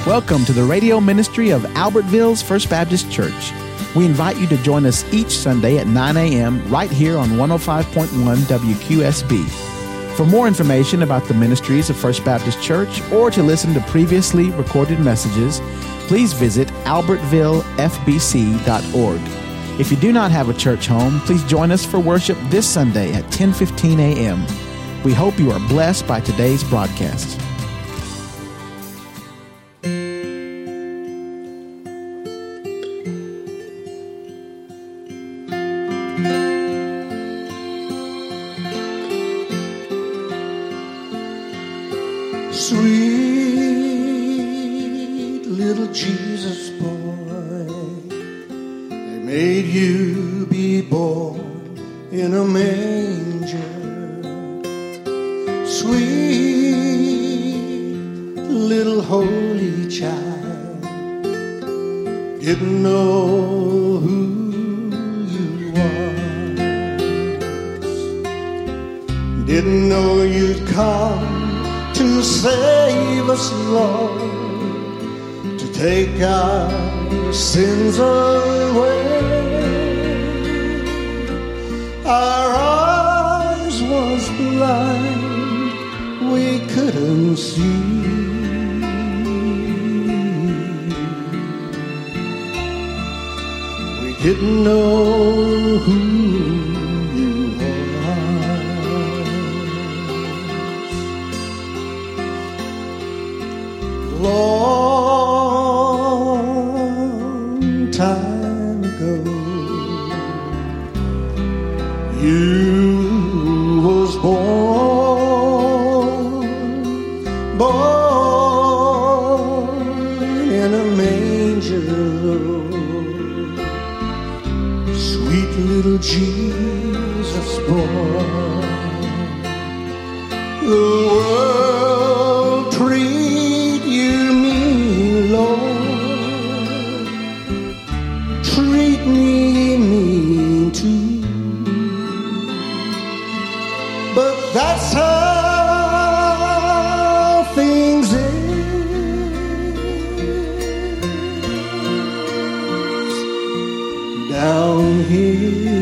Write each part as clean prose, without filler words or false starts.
Welcome to the radio ministry of Albertville's First Baptist Church. We invite you to join us each Sunday at 9 a.m. right here on 105.1 WQSB. For more information about the ministries of First Baptist Church or to listen to previously recorded messages, please visit albertvillefbc.org. If you do not have a church home, please join us for worship this Sunday at 10:15 a.m. We hope you are blessed by today's broadcast. Sweet little Jesus boy, they made you be born in a manger. Sweet little holy child, didn't know who you was, didn't know you'd come to save us, Lord, to take our sins away. Our eyes was blind, we couldn't see. We didn't know who you were. Long time ago, you was born in a manger. Sweet little Jesus boy, the world treat you mean, Lord, treat me mean too, but that's how things is down here.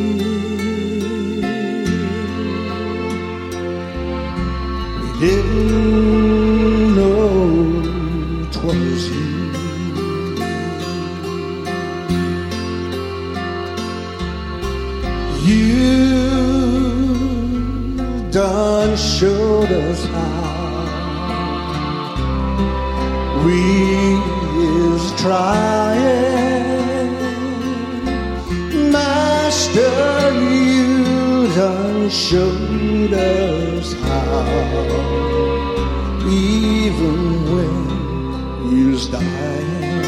We didn't know 'twas you. You done showed us how we is trying. Master, you done showed us how, even when you's dying.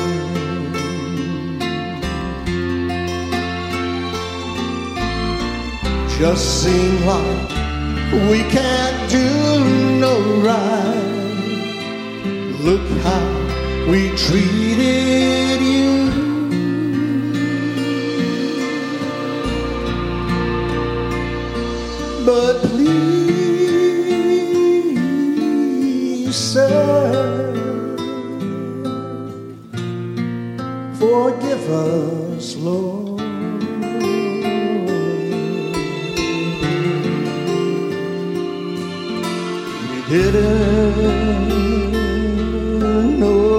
Just seem like we can't do no right. Look how we treated you. But please, sir, forgive us, Lord. Didn't know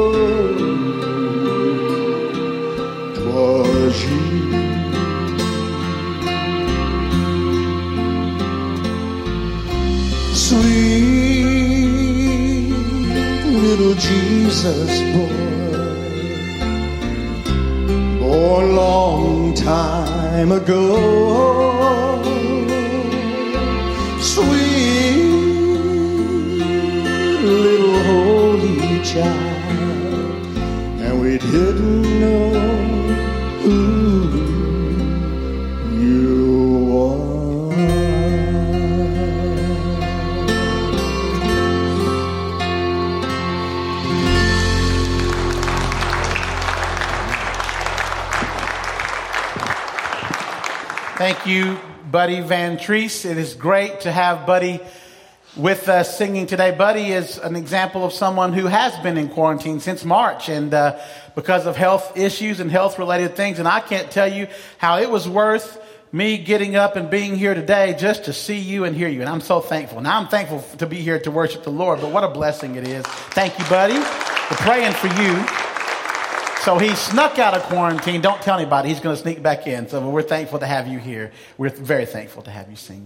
'twas you. Sweet little Jesus boy, born long time ago. Sweet little holy child, and we didn't know who you were. Thank you, Buddy Van Treese. It is great to have Buddy with us singing today. Buddy is an example of someone who has been in quarantine since March and because of health issues and health-related things. And I can't tell you how it was worth me getting up and being here today just to see you and hear you. And I'm so thankful. Now I'm thankful to be here to worship the Lord, but what a blessing it is. Thank you, buddy. We're praying for you. So he snuck out of quarantine. Don't tell anybody. He's going to sneak back in. So we're thankful to have you here. We're very thankful to have you sing.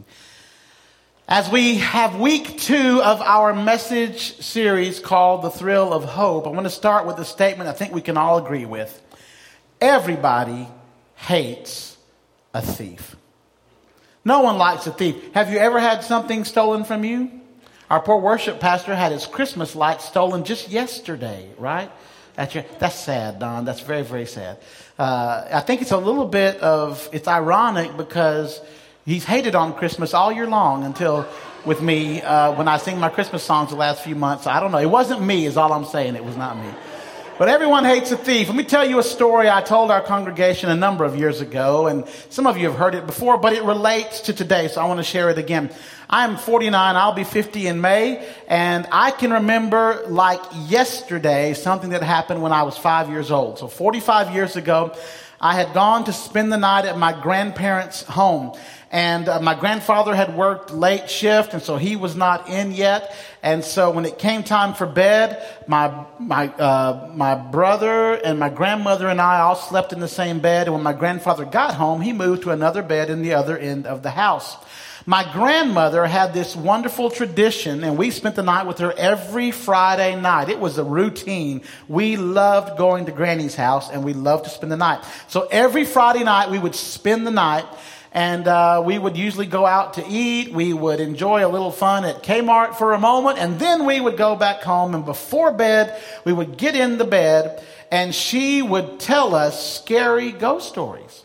As we have week 2 of our message series called The Thrill of Hope, I want to start with a statement I think we can all agree with. Everybody hates a thief. No one likes a thief. Have you ever had something stolen from you? Our poor worship pastor had his Christmas lights stolen just yesterday, right? That's sad, Don. That's very, very sad. I think it's a little bit of, it's ironic because he's hated on Christmas all year long until with me when I sing my Christmas songs the last few months. I don't know. It wasn't me is all I'm saying. It was not me. But everyone hates a thief. Let me tell you a story I told our congregation a number of years ago, and some of you have heard it before, but it relates to today, so I want to share it again. I'm 49. I'll be 50 in May, and I can remember like yesterday something that happened when I was 5 years old. So 45 years ago, I had gone to spend the night at my grandparents' home. And my grandfather had worked late shift, and so he was not in yet. And so when it came time for bed, my brother and my grandmother and I all slept in the same bed. And when my grandfather got home, he moved to another bed in the other end of the house. My grandmother had this wonderful tradition, and we spent the night with her every Friday night. It was a routine. We loved going to Granny's house, and we loved to spend the night. So every Friday night, we would spend the night. And we would usually go out to eat. We would enjoy a little fun at Kmart for a moment. And then we would go back home. And before bed, we would get in the bed. And she would tell us scary ghost stories.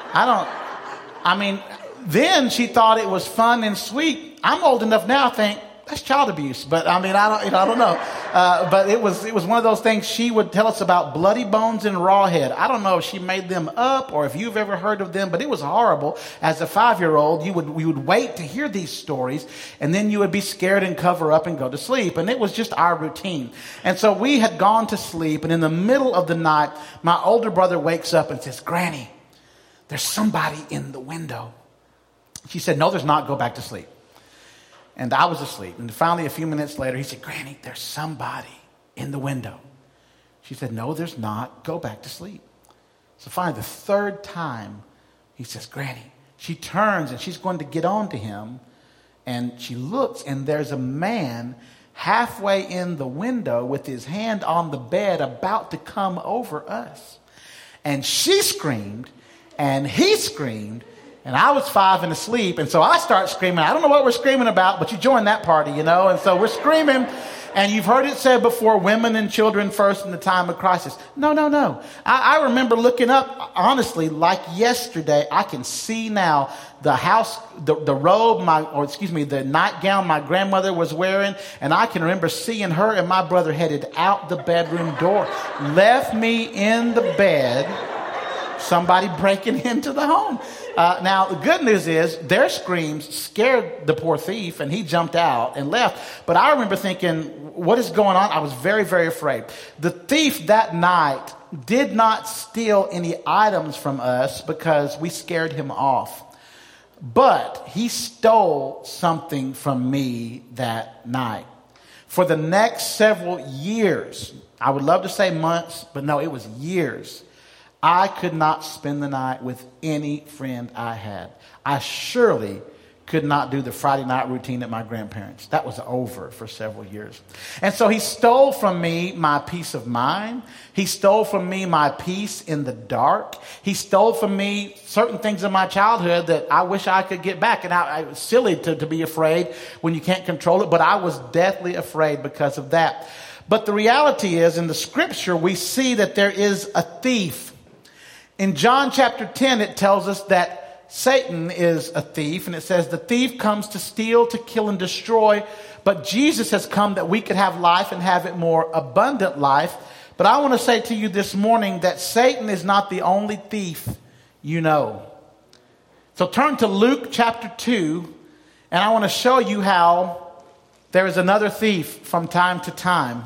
Then she thought it was fun and sweet. I'm old enough now to think, that's child abuse. But I don't know. But it was one of those things. She would tell us about Bloody Bones and Rawhead. I don't know if she made them up or if you've ever heard of them, but it was horrible. As a 5-year-old, we would wait to hear these stories, and then you would be scared and cover up and go to sleep. And it was just our routine. And so we had gone to sleep, and in the middle of the night, my older brother wakes up and says, "Granny, there's somebody in the window." She said, "No, there's not. Go back to sleep." And I was asleep. And finally, a few minutes later, he said, "Granny, there's somebody in the window." She said, "No, there's not. Go back to sleep." So finally, the third time, he says, "Granny." She turns and she's going to get on to him. And she looks, and there's a man halfway in the window with his hand on the bed about to come over us. And she screamed, and he screamed. And I was 5 and asleep, and so I start screaming. I don't know what we're screaming about, but you join that party, you know. And so we're screaming, and you've heard it said before, women and children first in the time of crisis. No. I remember looking up, honestly, like yesterday. I can see now the house, the robe, the nightgown my grandmother was wearing, and I can remember seeing her and my brother headed out the bedroom door, left me in the bed. Somebody breaking into the home. Now, the good news is their screams scared the poor thief, and he jumped out and left. But I remember thinking, what is going on? I was very, very afraid. The thief that night did not steal any items from us because we scared him off. But he stole something from me that night. For the next several years, I would love to say months, but no, it was years. I could not spend the night with any friend I had. I surely could not do the Friday night routine at my grandparents'. That was over for several years. And so he stole from me my peace of mind. He stole from me my peace in the dark. He stole from me certain things in my childhood that I wish I could get back. And it was silly to be afraid when you can't control it, but I was deathly afraid because of that. But the reality is, in the scripture, we see that there is a thief. In John chapter 10, it tells us that Satan is a thief, and it says the thief comes to steal, to kill, and destroy, but Jesus has come that we could have life and have it more abundant life. But I want to say to you this morning that Satan is not the only thief you know. So turn to Luke chapter 2, and I want to show you how There is another thief from time to time.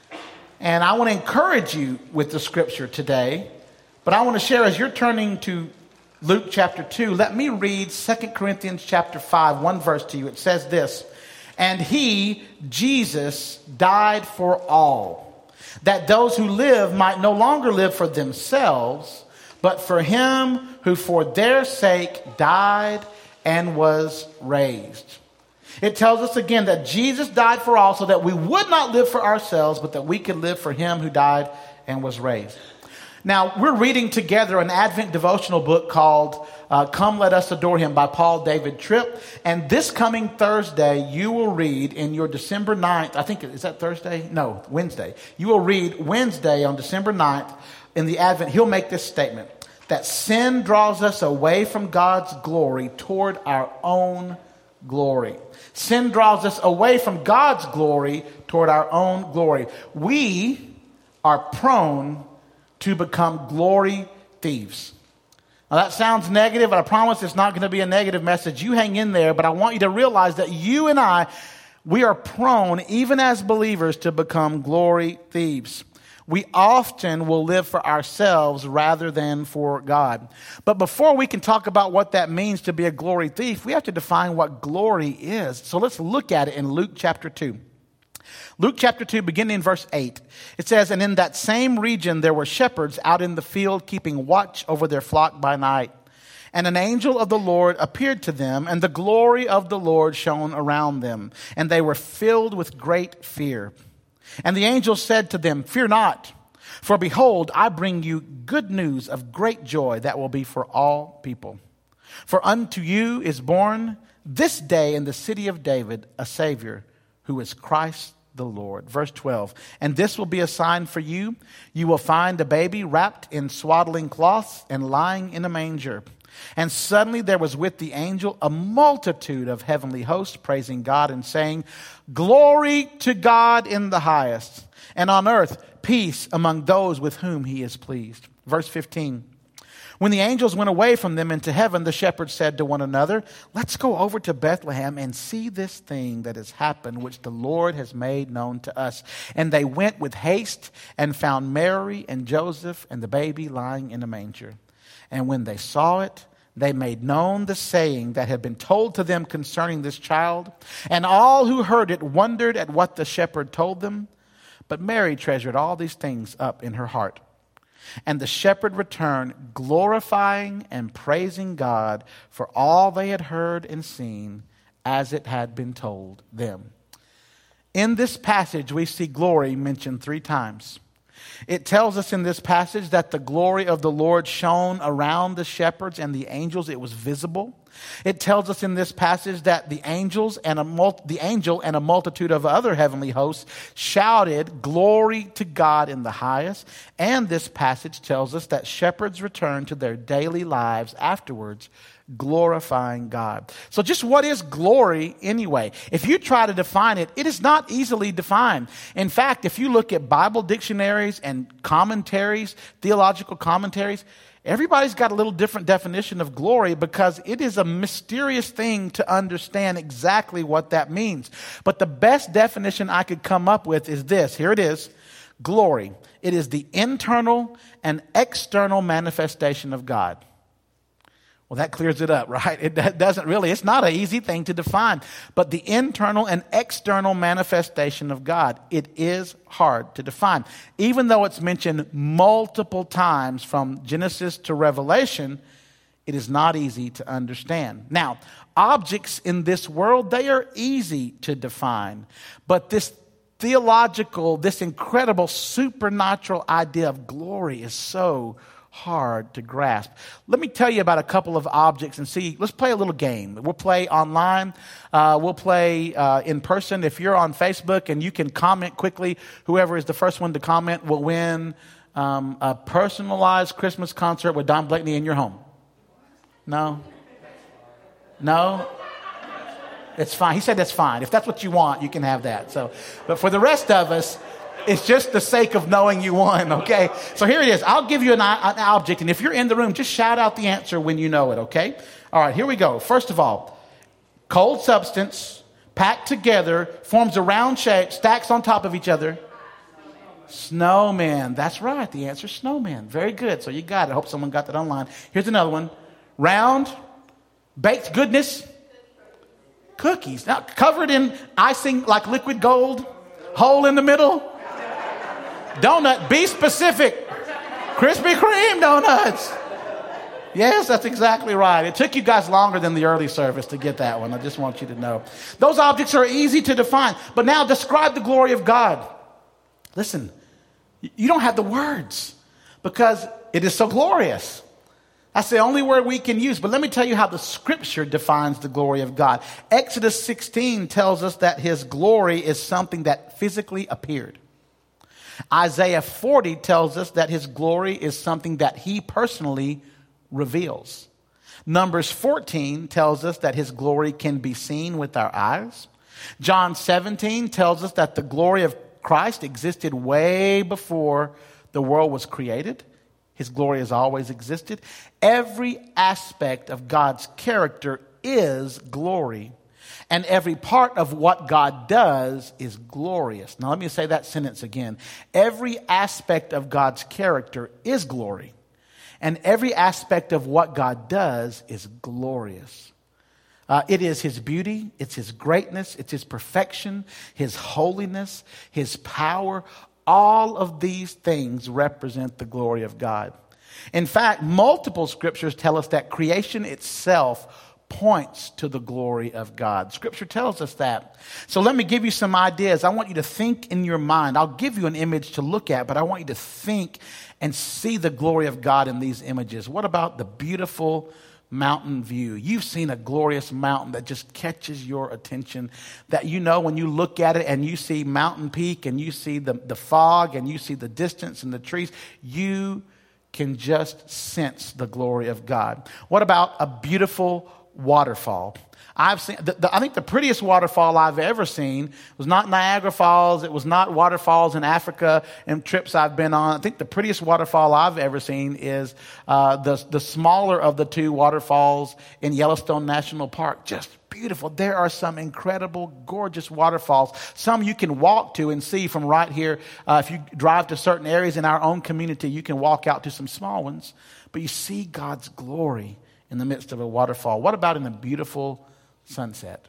And I want to encourage you with the scripture today. But I want to share, as you're turning to Luke chapter 2, let me read 2 Corinthians chapter 5, one verse to you. It says this, "And he, Jesus, died for all, that those who live might no longer live for themselves, but for him who for their sake died and was raised." It tells us again that Jesus died for all so that we would not live for ourselves, but that we could live for him who died and was raised. Now, we're reading together an Advent devotional book called Come Let Us Adore Him by Paul David Tripp. And this coming Thursday, you will read in your December 9th, I think, is that Thursday? No, Wednesday. You will read Wednesday on December 9th in the Advent. He'll make this statement, that sin draws us away from God's glory toward our own glory. Sin draws us away from God's glory toward our own glory. We are prone to become glory thieves. Now that sounds negative, but I promise it's not going to be a negative message. You hang in there, but I want you to realize that you and I, we are prone, even as believers, to become glory thieves. We often will live for ourselves rather than for God. But before we can talk about what that means to be a glory thief, we have to define what glory is. So let's look at it in Luke chapter 2. Luke chapter 2, beginning in verse 8. It says, "And in that same region there were shepherds out in the field keeping watch over their flock by night. And an angel of the Lord appeared to them, and the glory of the Lord shone around them. And they were filled with great fear. And the angel said to them, 'Fear not, for behold, I bring you good news of great joy that will be for all people. For unto you is born this day in the city of David a Savior, who is Christ the Lord.'" Verse 12, "And this will be a sign for you. You will find a baby wrapped in swaddling cloths and lying in a manger." And suddenly there was with the angel a multitude of heavenly hosts praising God and saying, "Glory to God in the highest, and on earth peace among those with whom he is pleased." Verse 15, "When the angels went away from them into heaven, the shepherds said to one another, 'Let's go over to Bethlehem and see this thing that has happened, which the Lord has made known to us.' And they went with haste and found Mary and Joseph and the baby lying in a manger. And when they saw it, they made known the saying that had been told to them concerning this child. And all who heard it wondered at what the shepherd told them. But Mary treasured all these things up in her heart. And the shepherd returned, glorifying and praising God for all they had heard and seen, as it had been told them." In this passage, we see glory mentioned 3 times. It tells us in this passage that the glory of the Lord shone around the shepherds and the angels. It was visible. It tells us in this passage that the angel and a multitude of other heavenly hosts shouted, "Glory to God in the highest." And this passage tells us that shepherds returned to their daily lives afterwards, glorifying God. So just what is glory anyway? If you try to define it, it is not easily defined. In fact, if you look at Bible dictionaries and commentaries, theological commentaries, everybody's got a little different definition of glory because it is a mysterious thing to understand exactly what that means. But the best definition I could come up with is this. Here it is. Glory. It is the internal and external manifestation of God. Well, that clears it up, right? It's not an easy thing to define. But the internal and external manifestation of God, it is hard to define. Even though it's mentioned multiple times from Genesis to Revelation, it is not easy to understand. Now, objects in this world, they are easy to define. But this incredible supernatural idea of glory is so hard to grasp. Let me tell you about a couple of objects and see. Let's play a little game. We'll play online. We'll play in person. If you're on Facebook and you can comment quickly, whoever is the first one to comment will win a personalized Christmas concert with Don Blakeney in your home. No? It's fine. He said that's fine. If that's what you want, you can have that. But for the rest of us, it's just the sake of knowing you won, okay? So here it is. I'll give you an object, and if you're in the room, just shout out the answer when you know it, okay? All right, here we go. First of all, cold substance, packed together, forms a round shape, stacks on top of each other. Snowman. That's right. The answer is snowman. Very good. So you got it. I hope someone got that online. Here's another one. Round, baked goodness, cookies. Now, covered in icing like liquid gold, hole in the middle. Donut. Be specific. Krispy Kreme donuts. Yes, that's exactly right. It took you guys longer than the early service to get that one. I just want you to know. Those objects are easy to define. But now describe the glory of God. Listen, you don't have the words because it is so glorious. That's the only word we can use. But let me tell you how the scripture defines the glory of God. Exodus 16 tells us that his glory is something that physically appeared. Isaiah 40 tells us that his glory is something that he personally reveals. Numbers 14 tells us that his glory can be seen with our eyes. John 17 tells us that the glory of Christ existed way before the world was created. His glory has always existed. Every aspect of God's character is glory. And every part of what God does is glorious. Now let me say that sentence again. Every aspect of God's character is glory. And every aspect of what God does is glorious. It is his beauty, it's his greatness, it's his perfection, his holiness, his power. All of these things represent the glory of God. In fact, multiple scriptures tell us that creation itself points to the glory of God. Scripture tells us that. So let me give you some ideas. I want you to think in your mind. I'll give you an image to look at, but I want you to think and see the glory of God in these images. What about the beautiful mountain view? You've seen a glorious mountain that just catches your attention, that you know when you look at it and you see Mountain Peak and you see the fog and you see the distance and the trees, you can just sense the glory of God. What about a beautiful waterfall? I've seen, I think the prettiest waterfall I've ever seen was not Niagara Falls. It was not waterfalls in Africa and trips I've been on. I think the prettiest waterfall I've ever seen is the smaller of the two waterfalls in Yellowstone National Park. Just beautiful. There are some incredible, gorgeous waterfalls. Some you can walk to and see from right here. If you drive to certain areas in our own community, you can walk out to some small ones. But you see God's glory in the midst of a waterfall. What about in a beautiful sunset?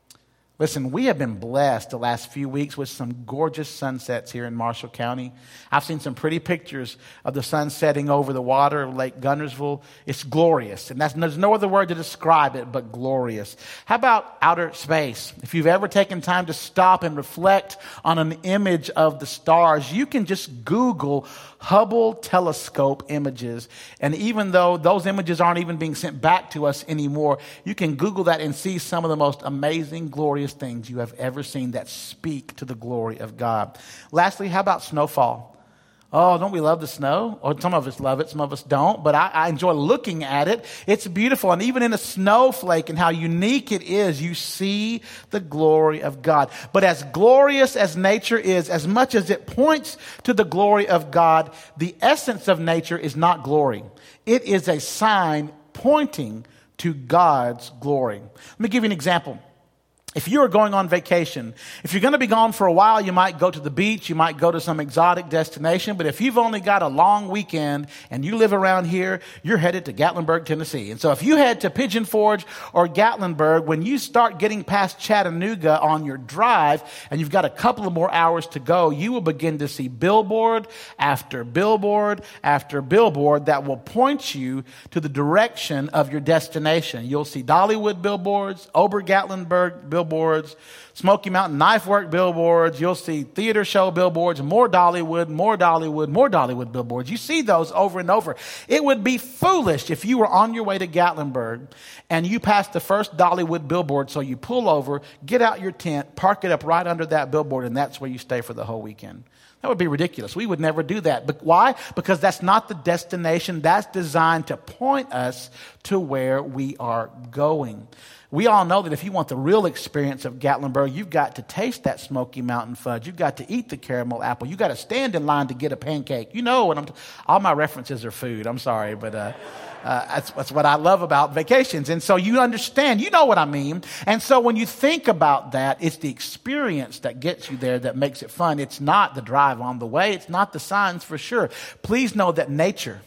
Listen, we have been blessed the last few weeks with some gorgeous sunsets here in Marshall County. I've seen some pretty pictures of the sun setting over the water of Lake Guntersville. It's glorious, and there's no other word to describe it but glorious. How about outer space? If you've ever taken time to stop and reflect on an image of the stars, you can just Google Hubble telescope images. And even though those images aren't even being sent back to us anymore, you can Google that and see some of the most amazing, glorious things you have ever seen that speak to the glory of God. Lastly, how about snowfall? Oh, don't we love the snow? Or some of us love it, some of us don't, but I enjoy looking at it. It's beautiful. And even in a snowflake and how unique it is, you see the glory of God. But as glorious as nature is, as much as it points to the glory of God, the essence of nature is not glory. It is a sign pointing to God's glory. Let me give you an example. If you are going on vacation, if you're going to be gone for a while, you might go to the beach, you might go to some exotic destination. But if you've only got a long weekend and you live around here, you're headed to Gatlinburg, Tennessee. And so if you head to Pigeon Forge or Gatlinburg, when you start getting past Chattanooga on your drive and you've got a couple of more hours to go, you will begin to see billboard after billboard after billboard that will point you to the direction of your destination. You'll see Dollywood billboards, Ober-Gatlinburg billboards, Smoky Mountain Knife Work billboards. You'll see theater show billboards, more Dollywood billboards. You see those over and over. It would be foolish if you were on your way to Gatlinburg and you passed the first Dollywood billboard, so you pull over, get out your tent, park it up right under that billboard, and that's where you stay for the whole weekend. That would be ridiculous. We would never do that. But why? Because that's not the destination. That's designed to point us to where we are going. We all know that if you want the real experience of Gatlinburg, you've got to taste that Smoky Mountain fudge. You've got to eat the caramel apple. You've got to stand in line to get a pancake. You know what all my references are food. I'm sorry, but that's what I love about vacations. And so you understand, you know what I mean. And so when you think about that, it's the experience that gets you there that makes it fun. It's not the drive on the way. It's not the signs for sure. Please know that nature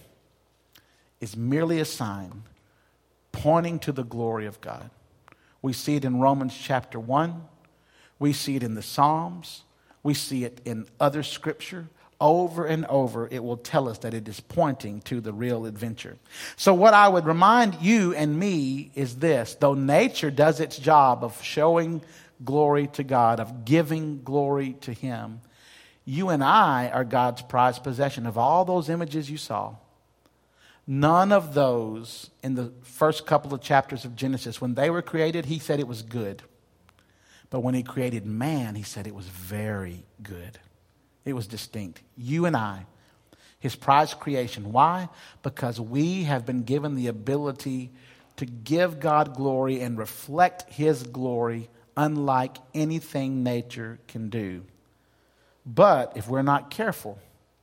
is merely a sign pointing to the glory of God. We see it in Romans chapter 1. We see it in the Psalms. We see it in other scripture. Over and over, it will tell us that it is pointing to the real adventure. So what I would remind you and me is this. Though nature does its job of showing glory to God, of giving glory to Him, you and I are God's prized possession. Of all those images you saw, none of those in the first couple of chapters of Genesis, when they were created, He said it was good. But when He created man, He said it was very good. It was distinct. You and I, His prized creation. Why? Because we have been given the ability to give God glory and reflect His glory unlike anything nature can do. But if we're not careful,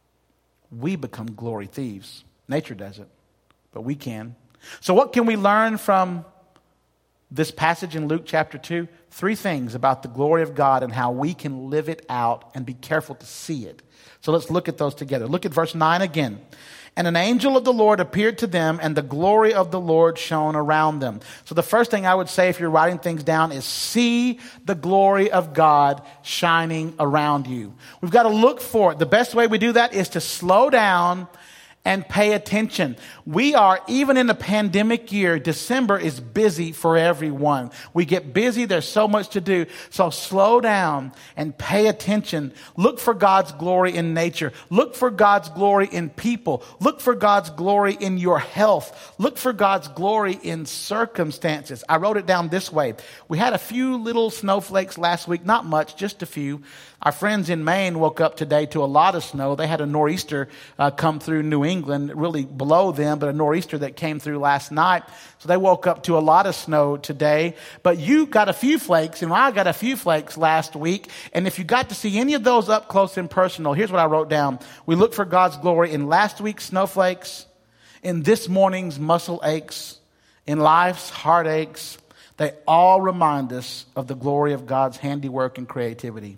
we become glory thieves. Nature doesn't, but we can. So what can we learn from this passage in Luke chapter 2? 3 things about the glory of God and how we can live it out and be careful to see it. So let's look at those together. Look at verse 9 again. And an angel of the Lord appeared to them, and the glory of the Lord shone around them. So the first thing I would say if you're writing things down is see the glory of God shining around you. We've got to look for it. The best way we do that is to slow down and pay attention. We are, even in the pandemic year, December is busy for everyone. We get busy. There's so much to do. So slow down and pay attention. Look for God's glory in nature. Look for God's glory in people. Look for God's glory in your health. Look for God's glory in circumstances. I wrote it down this way. We had a few little snowflakes last week. Not much, just a few. Our friends in Maine woke up today to a lot of snow. They had a nor'easter come through New England, really below them, but a nor'easter that came through last night. So they woke up to a lot of snow today. But you got a few flakes, and I got a few flakes last week. And if you got to see any of those up close and personal, here's what I wrote down. We look for God's glory in last week's snowflakes, in this morning's muscle aches, in life's heartaches. They all remind us of the glory of God's handiwork and creativity.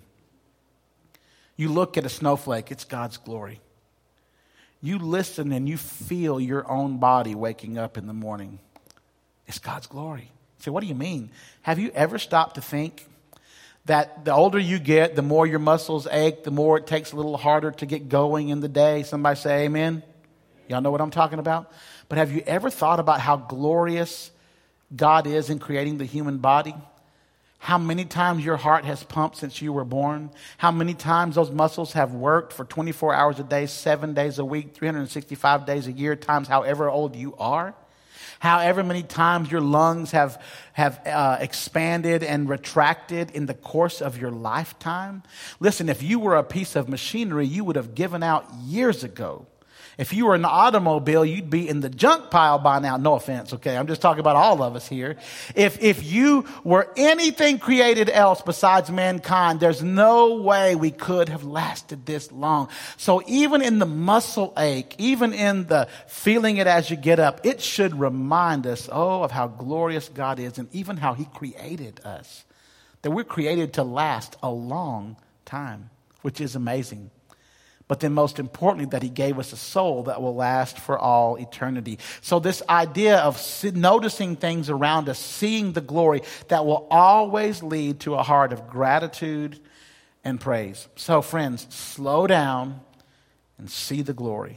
You look at a snowflake, it's God's glory. You listen and you feel your own body waking up in the morning. It's God's glory. You say, what do you mean? Have you ever stopped to think that the older you get, the more your muscles ache, the more it takes a little harder to get going in the day? Somebody say amen. Y'all know what I'm talking about? But have you ever thought about how glorious God is in creating the human body? How many times your heart has pumped since you were born? How many times those muscles have worked for 24 hours a day, 7 days a week, 365 days a year, times however old you are? However many times your lungs have expanded and retracted in the course of your lifetime? Listen, if you were a piece of machinery, you would have given out years ago. If you were an automobile, you'd be in the junk pile by now. No offense, okay? I'm just talking about all of us here. If you were anything created else besides mankind, there's no way we could have lasted this long. So even in the muscle ache, even in the feeling it as you get up, it should remind us, of how glorious God is and even how He created us. That we're created to last a long time, which is amazing. But then most importantly, that He gave us a soul that will last for all eternity. So this idea of noticing things around us, seeing the glory, that will always lead to a heart of gratitude and praise. So friends, slow down and see the glory.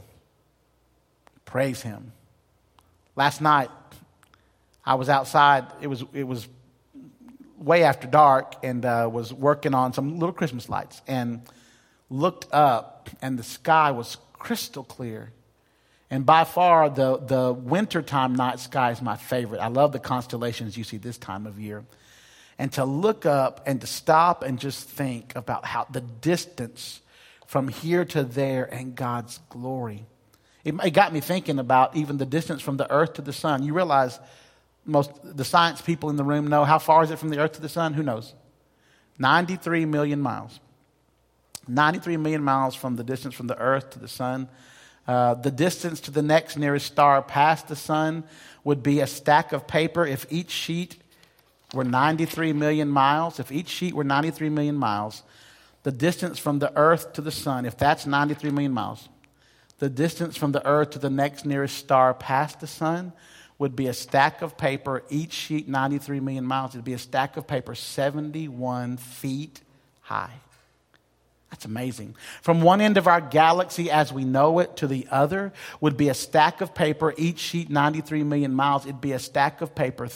Praise Him. Last night, I was outside. It was way after dark, and was working on some little Christmas lights and looked up, and the sky was crystal clear. And by far, the wintertime night sky is my favorite. I love the constellations you see this time of year. And to look up and to stop and just think about how the distance from here to there and God's glory. It got me thinking about even the distance from the earth to the sun. You realize the science people in the room know how far is it from the earth to the sun? Who knows? 93 million miles. 93 million miles from the distance from the earth to the sun. The distance to the next nearest star past the sun would be a stack of paper if each sheet were 93 million miles. If each sheet were 93 million miles, the distance from the earth to the sun, if that's 93 million miles, the distance from the earth to the next nearest star past the sun would be a stack of paper, each sheet 93 million miles. It would be a stack of paper 71 feet high. That's amazing. From one end of our galaxy as we know it to the other would be a stack of paper, each sheet 93 million miles. It'd be a stack of paper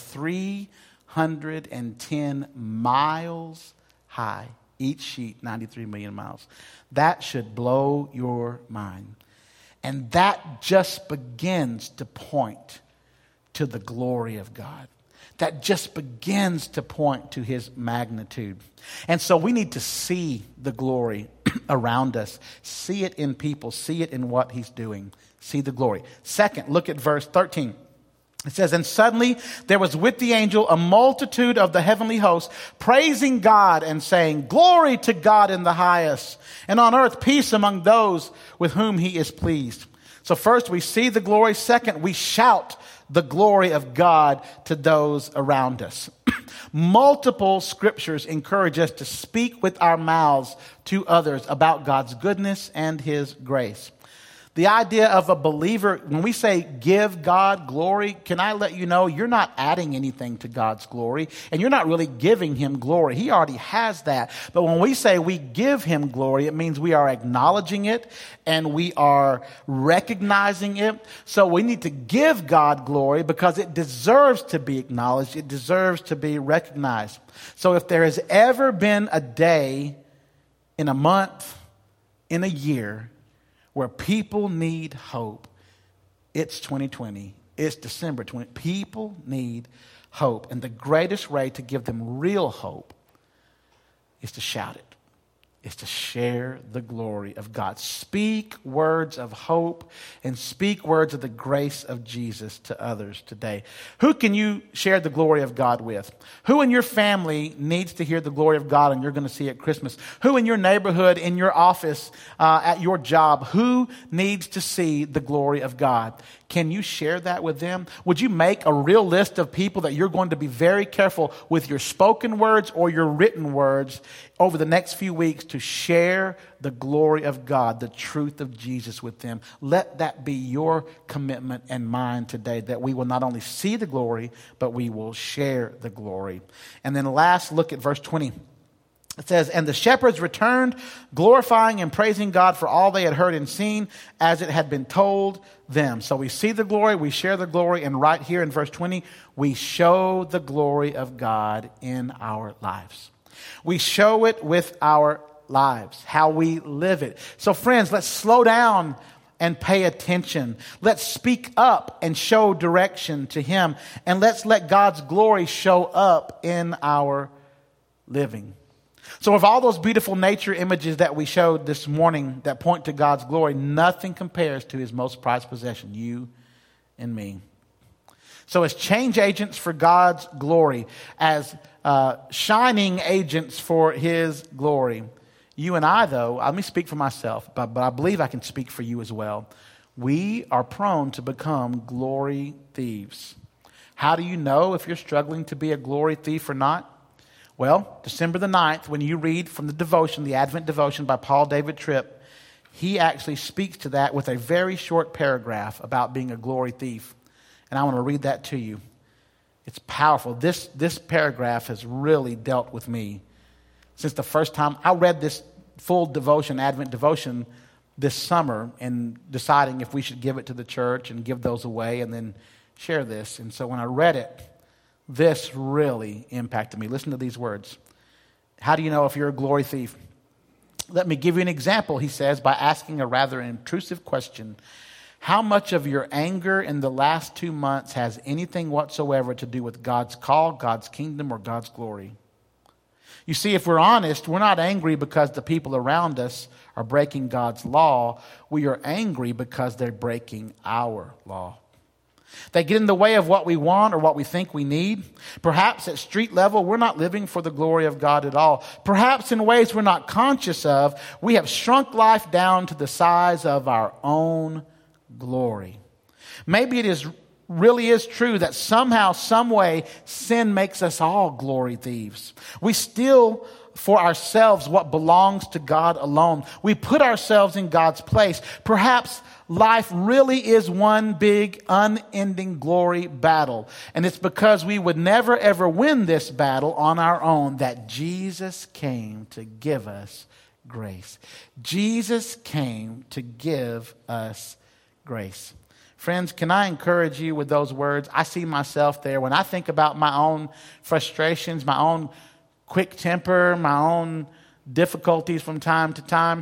310 miles high, each sheet 93 million miles. That should blow your mind. And that just begins to point to the glory of God. That just begins to point to his magnitude. And so we need to see the glory around us. See it in people. See it in what he's doing. See the glory. Second, look at verse 13. It says, and suddenly there was with the angel a multitude of the heavenly hosts, praising God and saying, glory to God in the highest, and on earth peace among those with whom he is pleased. So first we see the glory. Second, we shout the glory of God to those around us. Multiple scriptures encourage us to speak with our mouths to others about God's goodness and his grace. The idea of a believer, when we say give God glory, can I let you know you're not adding anything to God's glory, and you're not really giving him glory. He already has that. But when we say we give him glory, it means we are acknowledging it and we are recognizing it. So we need to give God glory because it deserves to be acknowledged. It deserves to be recognized. So if there has ever been a day in a month, in a year, where people need hope, it's 2020. It's December 20. People need hope. And the greatest way to give them real hope is to shout it. Is to share the glory of God. Speak words of hope and speak words of the grace of Jesus to others today. Who can you share the glory of God with? Who in your family needs to hear the glory of God and you're going to see at Christmas? Who in your neighborhood, in your office, at your job, who needs to see the glory of God? Can you share that with them? Would you make a real list of people that you're going to be very careful with your spoken words or your written words over the next few weeks to share the glory of God, the truth of Jesus with them? Let that be your commitment and mine today, that we will not only see the glory, but we will share the glory. And then last, look at verse 20. It says, and the shepherds returned, glorifying and praising God for all they had heard and seen as it had been told them. So we see the glory, we share the glory, and right here in verse 20, we show the glory of God in our lives. We show it with our lives, how we live it. So friends, let's slow down and pay attention. Let's speak up and show direction to him. And let's let God's glory show up in our living. So of all those beautiful nature images that we showed this morning that point to God's glory, nothing compares to his most prized possession, you and me. So as change agents for God's glory, as shining agents for his glory, you and I, though, let me speak for myself, but I believe I can speak for you as well. We are prone to become glory thieves. How do you know if you're struggling to be a glory thief or not? Well, December the 9th, when you read from the devotion, the Advent devotion by Paul David Tripp, he actually speaks to that with a very short paragraph about being a glory thief. And I want to read that to you. It's powerful. This paragraph has really dealt with me since the first time I read this full devotion, Advent devotion, this summer, and deciding if we should give it to the church and give those away and then share this. And so when I read it, this really impacted me. Listen to these words. How do you know if you're a glory thief? Let me give you an example, he says, by asking a rather intrusive question. How much of your anger in the last 2 months has anything whatsoever to do with God's call, God's kingdom, or God's glory? You see, if we're honest, we're not angry because the people around us are breaking God's law. We are angry because they're breaking our law. They get in the way of what we want or what we think we need. Perhaps at street level, we're not living for the glory of God at all. Perhaps in ways we're not conscious of, we have shrunk life down to the size of our own glory. Maybe it really is true that somehow, some way, sin makes us all glory thieves. We steal for ourselves what belongs to God alone. We put ourselves in God's place. Perhaps life really is one big, unending glory battle. And it's because we would never, ever win this battle on our own that Jesus came to give us grace. Jesus came to give us grace. Friends, can I encourage you with those words? I see myself there. When I think about my own frustrations, my own quick temper, my own difficulties from time to time,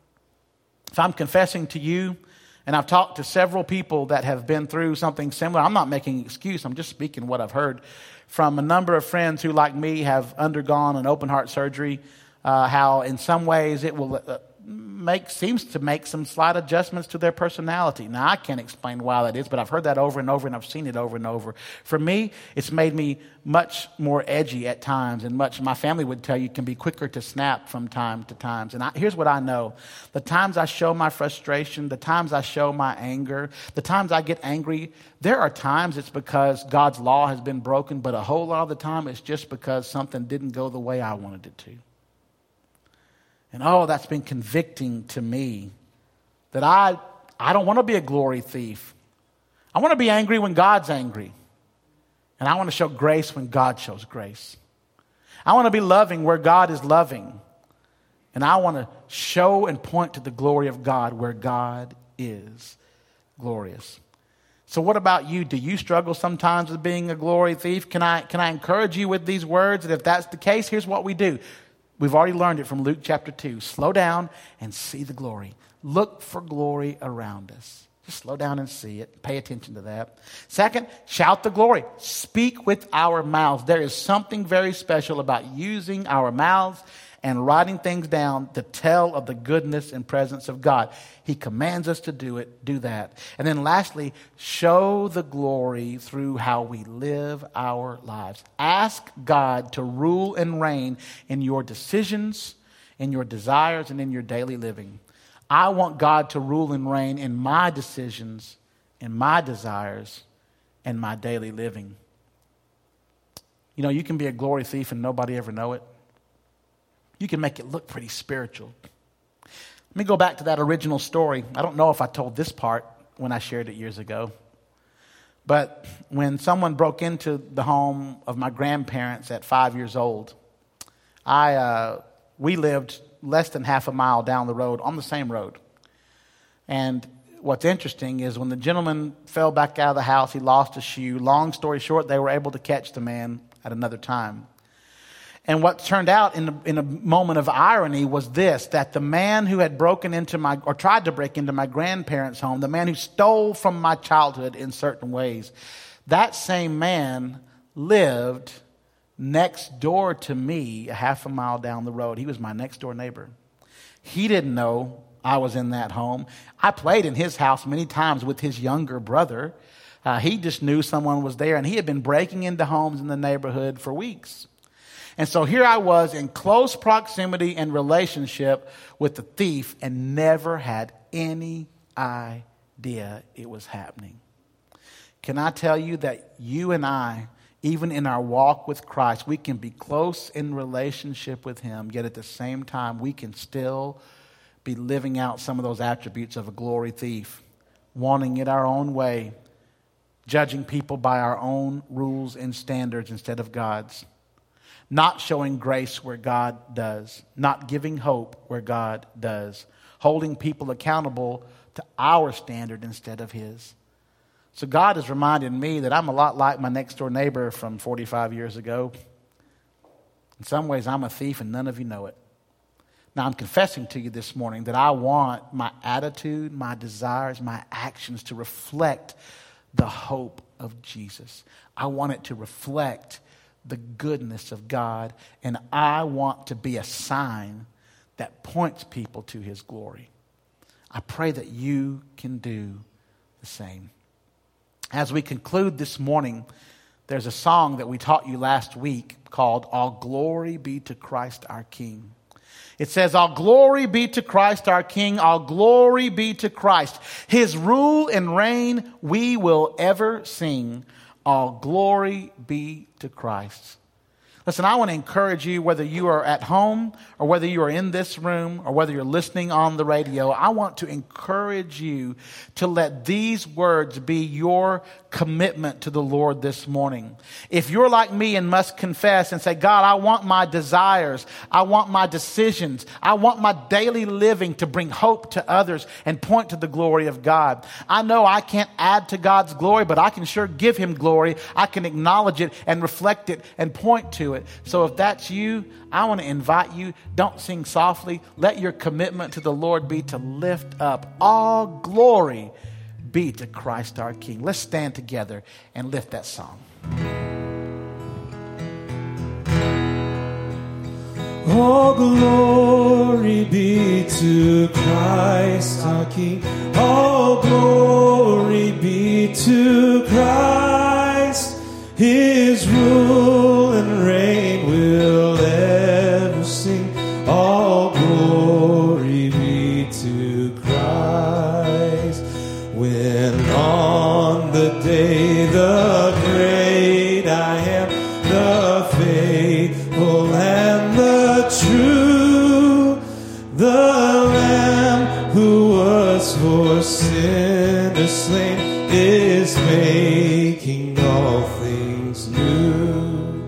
if I'm confessing to you, and I've talked to several people that have been through something similar, I'm not making an excuse, I'm just speaking what I've heard from a number of friends who, like me, have undergone an open heart surgery, how in some ways it will seems to make some slight adjustments to their personality. Now, I can't explain why that is, but I've heard that over and over, and I've seen it over and over. For me, it's made me much more edgy at times, and my family would tell you, can be quicker to snap from time to time. And here's what I know. The times I show my frustration, the times I show my anger, the times I get angry, there are times it's because God's law has been broken, but a whole lot of the time it's just because something didn't go the way I wanted it to. And that's been convicting to me that I don't want to be a glory thief. I want to be angry when God's angry. And I want to show grace when God shows grace. I want to be loving where God is loving. And I want to show and point to the glory of God where God is glorious. So what about you? Do you struggle sometimes with being a glory thief? Can I encourage you with these words? And if that's the case, here's what we do. We've already learned it from Luke chapter 2. Slow down and see the glory. Look for glory around us. Just slow down and see it. Pay attention to that. Second, shout the glory. Speak with our mouths. There is something very special about using our mouths and writing things down to tell of the goodness and presence of God. He commands us to do it. Do that. And then lastly, show the glory through how we live our lives. Ask God to rule and reign in your decisions, in your desires, and in your daily living. I want God to rule and reign in my decisions, in my desires, and my daily living. You know, you can be a glory thief and nobody ever know it. You can make it look pretty spiritual. Let me go back to that original story. I don't know if I told this part when I shared it years ago. But when someone broke into the home of my grandparents at 5 years old, we lived less than half a mile down the road on the same road. And what's interesting is when the gentleman fell back out of the house, he lost a shoe. Long story short, they were able to catch the man at another time. And what turned out in a moment of irony was this, that the man who had tried to break into my grandparents' home, the man who stole from my childhood in certain ways, that same man lived next door to me a half a mile down the road. He was my next door neighbor. He didn't know I was in that home. I played in his house many times with his younger brother. He just knew someone was there, and he had been breaking into homes in the neighborhood for weeks. And so here I was in close proximity and relationship with the thief and never had any idea it was happening. Can I tell you that you and I, even in our walk with Christ, we can be close in relationship with Him, yet at the same time we can still be living out some of those attributes of a glory thief, wanting it our own way, judging people by our own rules and standards instead of God's. Not showing grace where God does. Not giving hope where God does. Holding people accountable to our standard instead of His. So God has reminded me that I'm a lot like my next door neighbor from 45 years ago. In some ways, I'm a thief and none of you know it. Now, I'm confessing to you this morning that I want my attitude, my desires, my actions to reflect the hope of Jesus. I want it to reflect the goodness of God, and I want to be a sign that points people to his glory. I pray that you can do the same. As we conclude this morning, there's a song that we taught you last week called All Glory Be to Christ Our King. It says, all glory be to Christ our King, all glory be to Christ. His rule and reign we will ever sing. All glory be to Christ. Listen, I want to encourage you, whether you are at home or whether you are in this room or whether you're listening on the radio, I want to encourage you to let these words be your commitment to the Lord this morning. If you're like me and must confess and say, God, I want my desires, I want my decisions, I want my daily living to bring hope to others and point to the glory of God. I know I can't add to God's glory, but I can sure give him glory. I can acknowledge it and reflect it and point to it. So if that's you, I want to invite you, don't sing softly. Let your commitment to the Lord be to lift up all glory be to Christ our King. Let's stand together and lift that song. All glory be to Christ our King. All glory be to Christ. His rule and reign will ever sing. All glory be to Christ. When on the day the great I am, the faithful and the true, the Lamb who was for sinners slain is making all things new.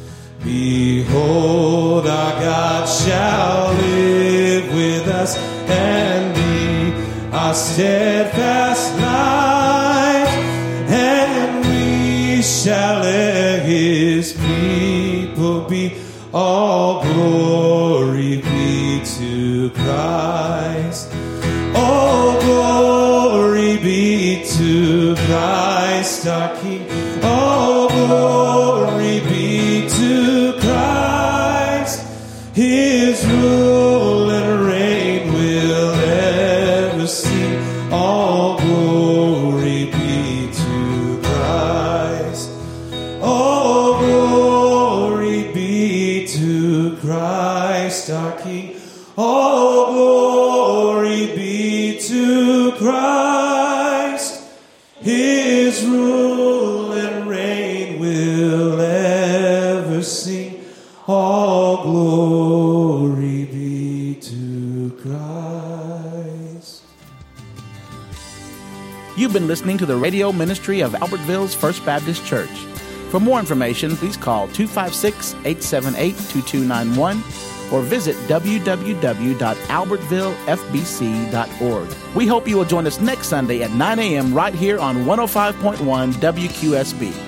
Behold, our God shall live with us and be our steadfast light, and we shall let his people be. All glory be to Christ. All glory be to Christ our King. All glory be to Christ. His rule and reign will ever sing. All glory be to Christ. All glory be to Christ our King. All glory be to Christ. His rule and reign will ever sing. All glory be to Christ. You've been listening to the radio ministry of Albertville's First Baptist Church. For more information, please call 256-878-2291 or visit www.albertvillefbc.org. We hope you will join us next Sunday at 9 a.m. right here on 105.1 WQSB.